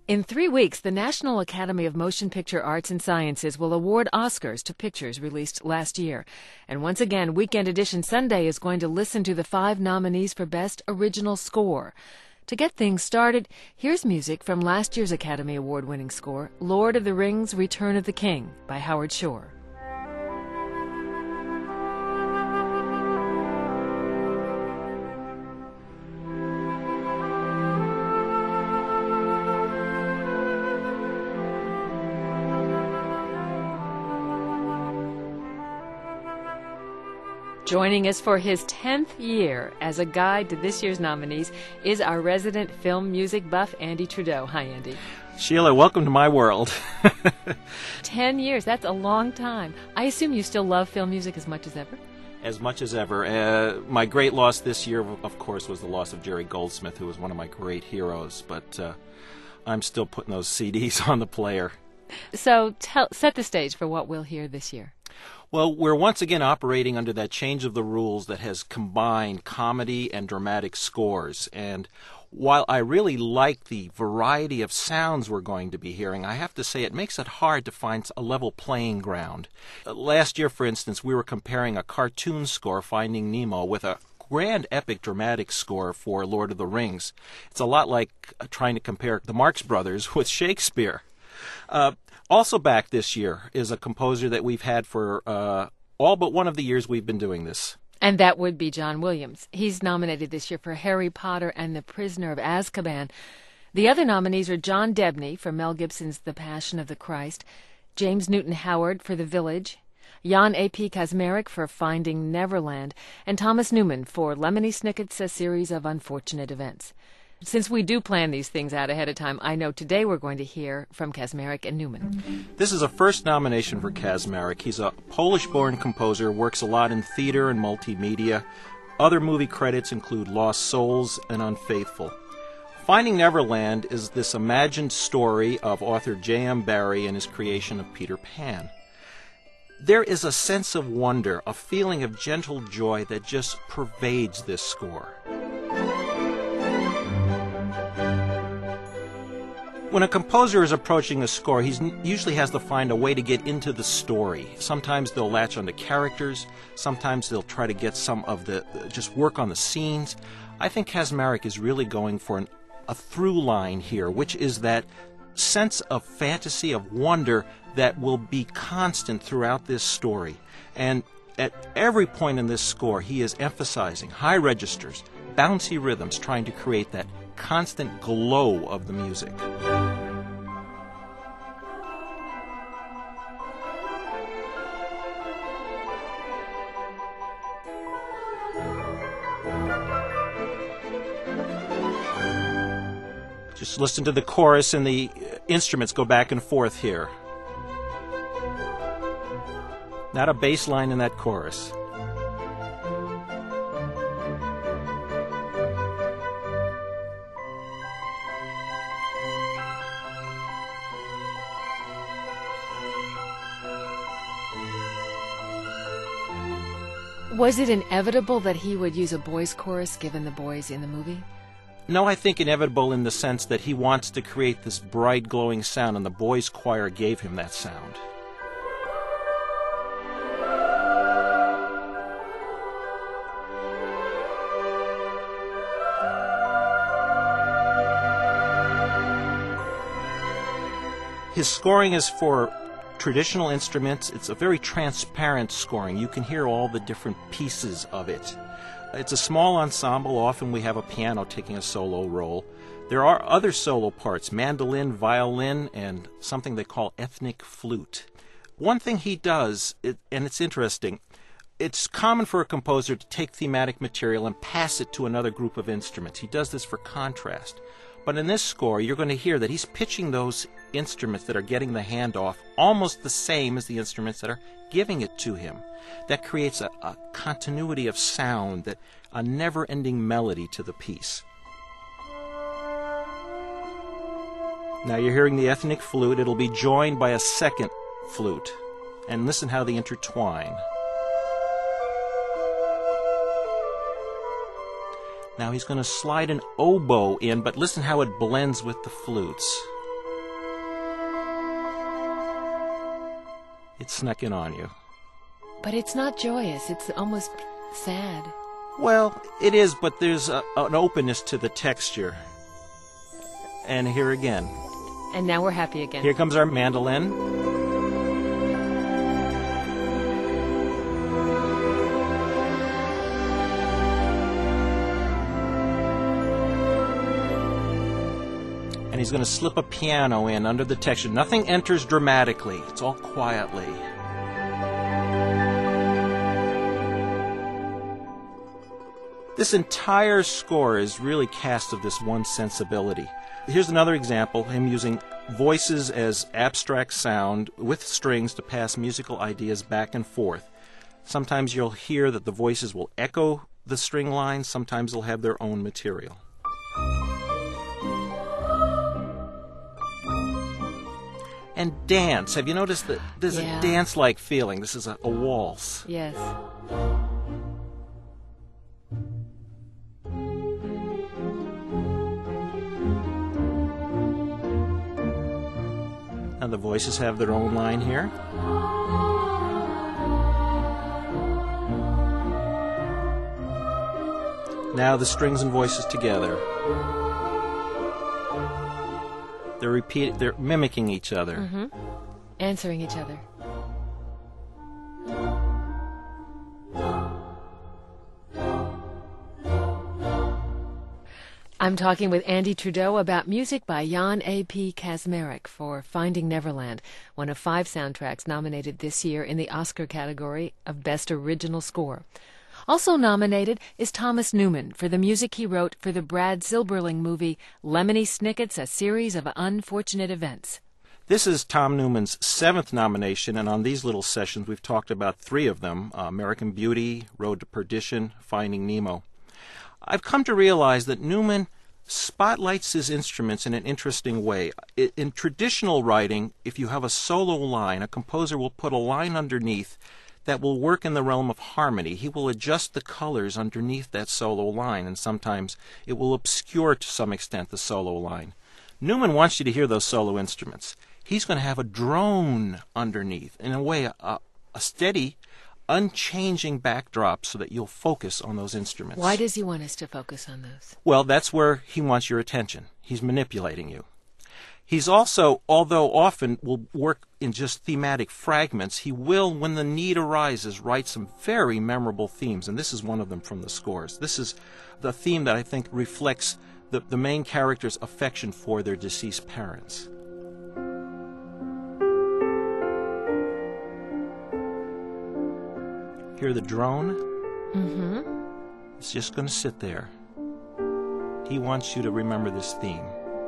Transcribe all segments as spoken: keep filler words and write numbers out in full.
In three weeks, the National Academy of Motion Picture Arts and Sciences will award Oscars to pictures released last year. And once again, Weekend Edition Sunday is going to listen to the five nominees for Best Original Score. To get things started, here's music from last year's Academy Award-winning score, Lord of the Rings: Return of the King by Howard Shore. Joining us for his tenth year as a guide to this year's nominees is our resident film music buff, Andy Trudeau. Hi, Andy. Sheila, welcome to my world. Ten years, that's a long time. I assume you still love film music as much as ever? As much as ever. Uh, my great loss this year, of course, was the loss of Jerry Goldsmith, who was one of my great heroes, but uh, I'm still putting those C Ds on the player. So tell, set the stage for what we'll hear this year. Well, we're once again operating under that change of the rules that has combined comedy and dramatic scores. And while I really like the variety of sounds we're going to be hearing, I have to say it makes it hard to find a level playing ground. Uh, last year, for instance, we were comparing a cartoon score, Finding Nemo, with a grand epic dramatic score for Lord of the Rings. It's a lot like uh, trying to compare the Marx Brothers with Shakespeare. Uh, also back this year is a composer that we've had for uh, all but one of the years we've been doing this. And that would be John Williams. He's nominated this year for Harry Potter and the Prisoner of Azkaban. The other nominees are John Debney for Mel Gibson's The Passion of the Christ, James Newton Howard for The Village, Jan A P Kaczmarek for Finding Neverland, and Thomas Newman for Lemony Snicket's A Series of Unfortunate Events. Since we do plan these things out ahead of time, I know today we're going to hear from Kaczmarek and Newman. This is a first nomination for Kaczmarek. He's a Polish-born composer, works a lot in theater and multimedia. Other movie credits include Lost Souls and Unfaithful. Finding Neverland is this imagined story of author J M Barrie and his creation of Peter Pan. There is a sense of wonder, a feeling of gentle joy that just pervades this score. When a composer is approaching a score, he usually has to find a way to get into the story. Sometimes they'll latch onto characters. Sometimes they'll try to get some of the, just work on the scenes. I think Kaczmarek is really going for an, a through line here, which is that sense of fantasy, of wonder that will be constant throughout this story. And at every point in this score, he is emphasizing high registers, bouncy rhythms, trying to create that constant glow of the music. Just listen to the chorus and the instruments go back and forth here. Not a bass line in that chorus. Was it inevitable that he would use a boys' chorus given the boys in the movie? No, I think inevitable in the sense that he wants to create this bright, glowing sound, and the boys' choir gave him that sound. His scoring is for traditional instruments. It's a very transparent scoring. You can hear all the different pieces of it. It's a small ensemble. Often we have a piano taking a solo role. There are other solo parts, mandolin, violin, and something they call ethnic flute. One thing he does, it, and it's interesting, it's common for a composer to take thematic material and pass it to another group of instruments. He does this for contrast. But in this score, you're going to hear that he's pitching those instruments that are getting the handoff almost the same as the instruments that are giving it to him. That creates a, a continuity of sound, that a never-ending melody to the piece. Now you're hearing the ethnic flute. It'll be joined by a second flute. And listen how they intertwine. Now he's going to slide an oboe in, but listen how it blends with the flutes. It snuck in on you. But it's not joyous. It's almost sad. Well, it is, but there's a, an openness to the texture. And here again. And now we're happy again. Here comes our mandolin. And he's going to slip a piano in under the texture. Nothing enters dramatically. It's all quietly. This entire score is really cast of this one sensibility. Here's another example, him using voices as abstract sound with strings to pass musical ideas back and forth. Sometimes you'll hear that the voices will echo the string lines, sometimes they'll have their own material. And dance. Have you noticed that there's Yeah. a dance-like feeling? This is a, a waltz. Yes. And the voices have their own line here. Now the strings and voices together. They're repeat. They're mimicking each other. Mm-hmm. Answering each other. I'm talking with Andy Trudeau about music by Jan A P Kazmarek for Finding Neverland, one of five soundtracks nominated this year in the Oscar category of Best Original Score. Also nominated is Thomas Newman for the music he wrote for the Brad Silberling movie Lemony Snicket's A Series of Unfortunate Events. This is Tom Newman's seventh nomination, and on these little sessions we've talked about three of them, uh, American Beauty, Road to Perdition, Finding Nemo. I've come to realize that Newman spotlights his instruments in an interesting way. I, in traditional writing, if you have a solo line, a composer will put a line underneath that will work in the realm of harmony. He will adjust the colors underneath that solo line, and sometimes it will obscure to some extent the solo line. Newman wants you to hear those solo instruments. He's going to have a drone underneath, in a way, a, a steady, unchanging backdrop so that you'll focus on those instruments. Why does he want us to focus on those? Well, that's where he wants your attention. He's manipulating you. He's also, although often will work in just thematic fragments, he will, when the need arises, write some very memorable themes, and this is one of them from the scores. This is the theme that I think reflects the, the main character's affection for their deceased parents. Hear the drone? Mm-hmm. It's just going to sit there. He wants you to remember this theme.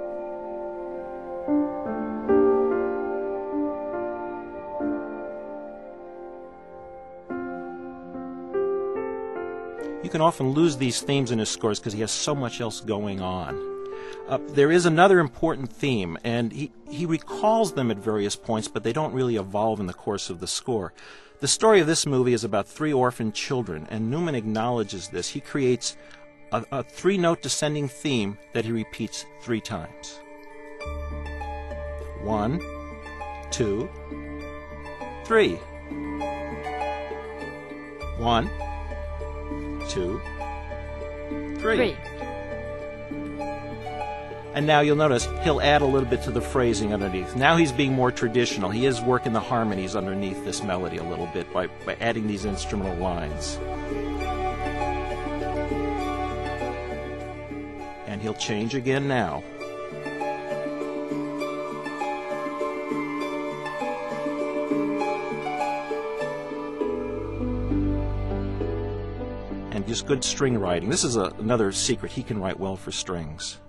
You can often lose these themes in his scores because he has so much else going on. Uh, there is another important theme, and he, he recalls them at various points, but they don't really evolve in the course of the score. The story of this movie is about three orphaned children, and Newman acknowledges this. He creates a, a three-note descending theme that he repeats three times. One, two, three. One, two, three. Three. And now you'll notice he'll add a little bit to the phrasing underneath. Now he's being more traditional. He is working the harmonies underneath this melody a little bit by, by adding these instrumental lines. And he'll change again now. And just good string writing. This is a, another secret. He can write well for strings.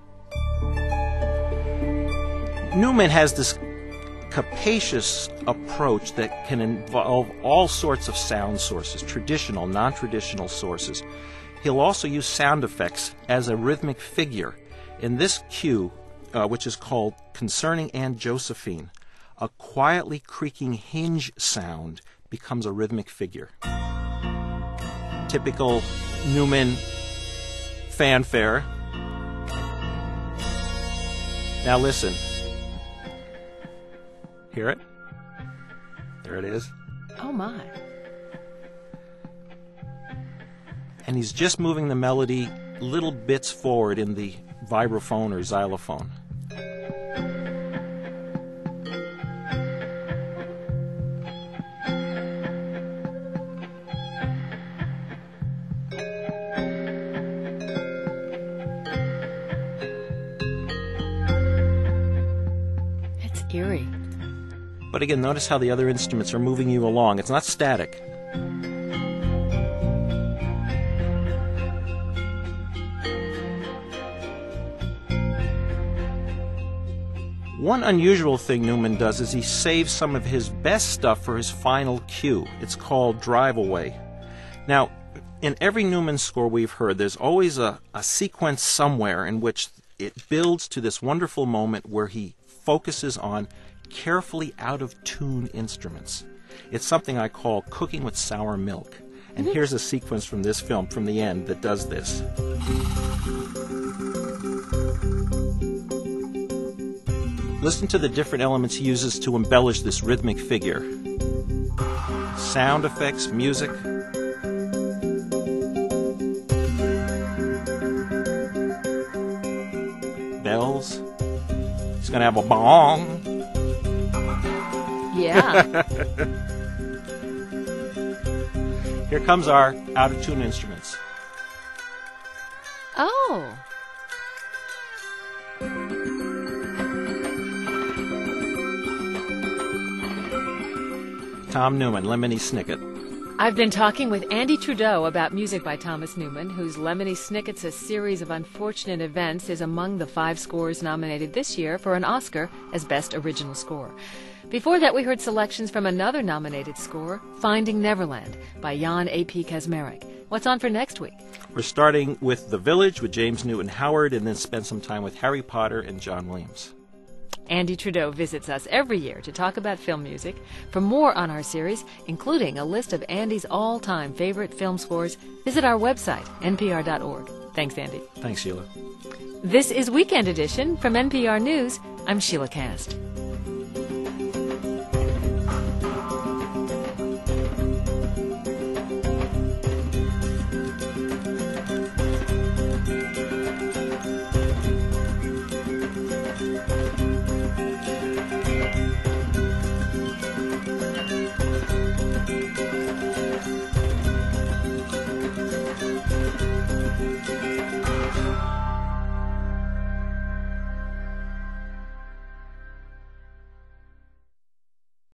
Newman has this capacious approach that can involve all sorts of sound sources, traditional, non-traditional sources. He'll also use sound effects as a rhythmic figure. In this cue, uh, which is called Concerning Aunt Josephine, a quietly creaking hinge sound becomes a rhythmic figure. Typical Newman fanfare. Now listen. Hear it? There it is. Oh, my. And he's just moving the melody little bits forward in the vibraphone or xylophone. It's eerie. But again, notice how the other instruments are moving you along. It's not static. One unusual thing Newman does is he saves some of his best stuff for his final cue. It's called Drive Away. Now, in every Newman score we've heard, there's always a, a sequence somewhere in which it builds to this wonderful moment where he focuses on carefully out-of-tune instruments. It's something I call cooking with sour milk. And mm-hmm. here's a sequence from this film, from the end, that does this. Listen to the different elements he uses to embellish this rhythmic figure. Sound effects, music. Bells. He's going to have a bong. Yeah. Here comes our out-of-tune instruments. Oh. Tom Newman, Lemony Snicket. I've been talking with Andy Trudeau about music by Thomas Newman, whose Lemony Snicket's A Series of Unfortunate Events is among the five scores nominated this year for an Oscar as Best Original Score. Before that, we heard selections from another nominated score, Finding Neverland, by Jan A P Kaczmarek. What's on for next week? We're starting with The Village with James Newton Howard, and then spend some time with Harry Potter and John Williams. Andy Trudeau visits us every year to talk about film music. For more on our series, including a list of Andy's all-time favorite film scores, visit our website, N P R dot org. Thanks, Andy. Thanks, Sheila. This is Weekend Edition from N P R News. I'm Sheila Cast.